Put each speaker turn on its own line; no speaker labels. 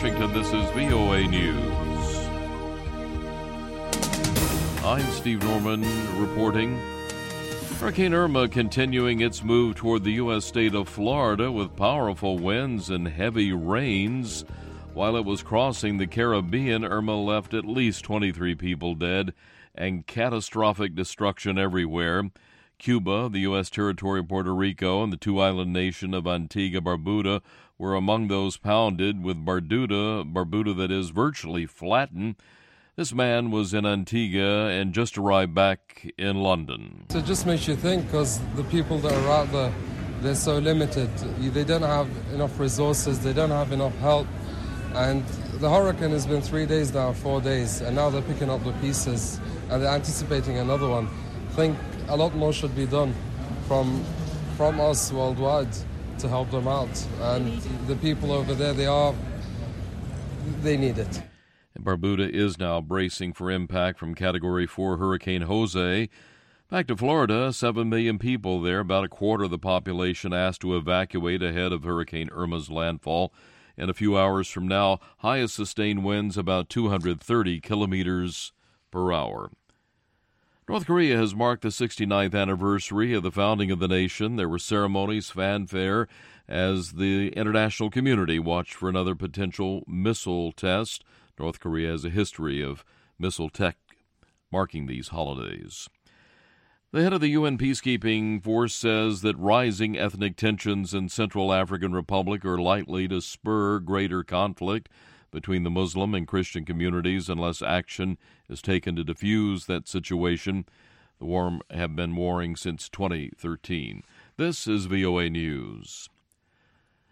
Washington, this is VOA News. I'm Steve Norman reporting. Hurricane Irma continuing its move toward the U.S. state of Florida with powerful winds and heavy rains. While it was crossing the Caribbean, Irma left at least 23 people dead and catastrophic destruction everywhere. Cuba, the U.S. territory of Puerto Rico, and the two-island nation of Antigua-Barbuda were among those pounded, with Barbuda that is virtually flattened. This man was in Antigua and just arrived back in London.
So it just makes you think, because the people that are out there, they're so limited. They don't have enough resources, they don't have enough help. And the hurricane has been 3 days now, 4 days, and now they're picking up the pieces, and they're anticipating another one. I think a lot more should be done from us worldwide to help them out. And the people over there, they need it.
And Barbuda is now bracing for impact from Category 4 Hurricane Jose. Back to Florida, 7 million people there, about a quarter of the population asked to evacuate ahead of Hurricane Irma's landfall. In a few hours from now, highest sustained winds about 230 kilometers per hour. North Korea has marked the 69th anniversary of the founding of the nation. There were ceremonies, fanfare, as the international community watched for another potential missile test. North Korea has a history of missile tech marking these holidays. The head of the UN peacekeeping force says that rising ethnic tensions in Central African Republic are likely to spur greater conflict between the Muslim and Christian communities unless action is taken to defuse that situation. The war have been warring since 2013. This is VOA News.